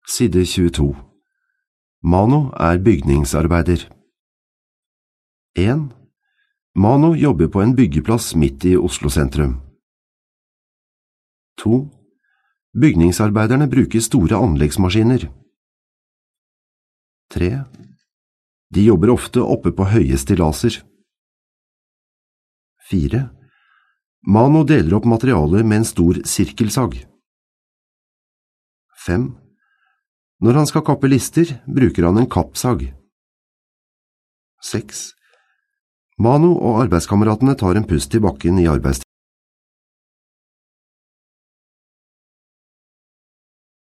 Side 22. Mano er bygningsarbeider. 1. Mano jobber på en byggeplass midt i Oslo sentrum. 2. Bygningsarbeiderne bruker store anleggsmaskiner. 3. De jobber ofte oppe på høye stillaser. 4. Mano deler opp materialet med en stor sirkelsag. 5. Når han skal kappe lister, bruker han en kappsag. 6. Mano og arbeidskameratene tar en pust i bakken i arbeidstiden.